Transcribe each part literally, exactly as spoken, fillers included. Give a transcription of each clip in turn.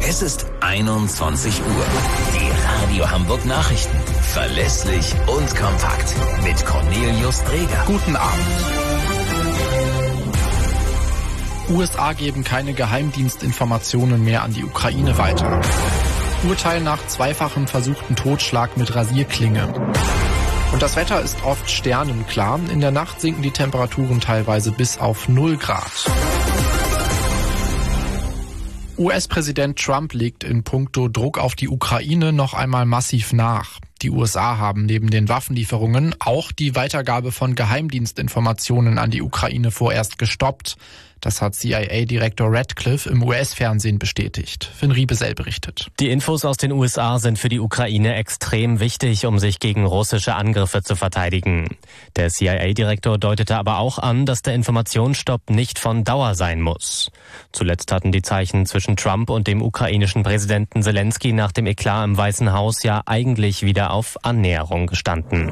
Es ist einundzwanzig Uhr. Die Radio Hamburg Nachrichten. Verlässlich und kompakt. Mit Cornelius Dreger. Guten Abend. U S A geben keine Geheimdienstinformationen mehr an die Ukraine weiter. Urteil nach zweifachem versuchten Totschlag mit Rasierklinge. Und das Wetter ist oft sternenklar. In der Nacht sinken die Temperaturen teilweise bis auf null Grad. U S-Präsident Trump legt in puncto Druck auf die Ukraine noch einmal massiv nach. Die U S A haben neben den Waffenlieferungen auch die Weitergabe von Geheimdienstinformationen an die Ukraine vorerst gestoppt. Das hat C I A-Direktor Radcliffe im U S-Fernsehen bestätigt. Finn Riebesell berichtet. Die Infos aus den U S A sind für die Ukraine extrem wichtig, um sich gegen russische Angriffe zu verteidigen. Der C I A-Direktor deutete aber auch an, dass der Informationsstopp nicht von Dauer sein muss. Zuletzt hatten die Zeichen zwischen Trump und dem ukrainischen Präsidenten Zelensky nach dem Eklat im Weißen Haus ja eigentlich wieder auf Annäherung gestanden.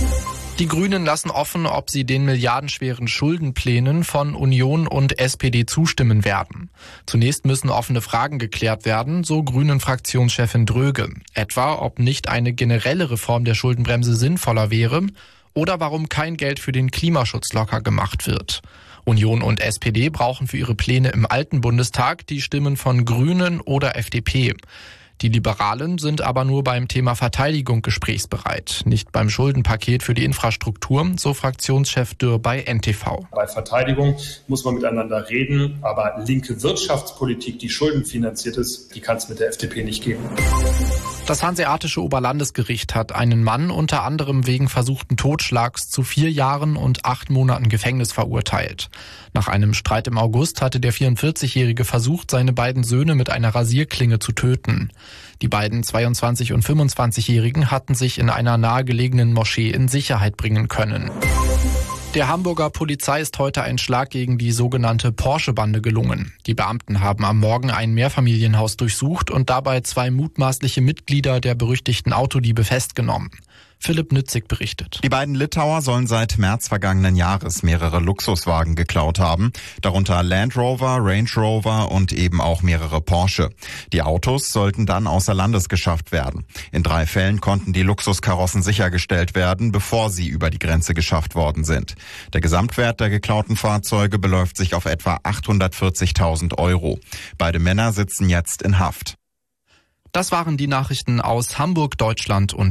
Die Grünen lassen offen, ob sie den milliardenschweren Schuldenplänen von Union und S P D zustimmen werden. Zunächst müssen offene Fragen geklärt werden, so Grünen-Fraktionschefin Dröge. Etwa, ob nicht eine generelle Reform der Schuldenbremse sinnvoller wäre oder warum kein Geld für den Klimaschutz locker gemacht wird. Union und S P D brauchen für ihre Pläne im alten Bundestag die Stimmen von Grünen oder F D P. Die Liberalen sind aber nur beim Thema Verteidigung gesprächsbereit, nicht beim Schuldenpaket für die Infrastruktur, so Fraktionschef Dürr bei N T V. Bei Verteidigung muss man miteinander reden, aber linke Wirtschaftspolitik, die schuldenfinanziert ist, die kann es mit der F D P nicht geben. Das Hanseatische Oberlandesgericht hat einen Mann unter anderem wegen versuchten Totschlags zu vier Jahren und acht Monaten Gefängnis verurteilt. Nach einem Streit im August hatte der vierundvierzigjährige versucht, seine beiden Söhne mit einer Rasierklinge zu töten. Die beiden zweiundzwanzig- und fünfundzwanzigjährigen hatten sich in einer nahegelegenen Moschee in Sicherheit bringen können. Der Hamburger Polizei ist heute ein Schlag gegen die sogenannte Porsche-Bande gelungen. Die Beamten haben am Morgen ein Mehrfamilienhaus durchsucht und dabei zwei mutmaßliche Mitglieder der berüchtigten Autodiebe festgenommen. Philipp Nützig berichtet. Die beiden Litauer sollen seit März vergangenen Jahres mehrere Luxuswagen geklaut haben, darunter Land Rover, Range Rover und eben auch mehrere Porsche. Die Autos sollten dann außer Landes geschafft werden. In drei Fällen konnten die Luxuskarossen sichergestellt werden, bevor sie über die Grenze geschafft worden sind. Der Gesamtwert der geklauten Fahrzeuge beläuft sich auf etwa achthundertvierzigtausend Euro. Beide Männer sitzen jetzt in Haft. Das waren die Nachrichten aus Hamburg, Deutschland und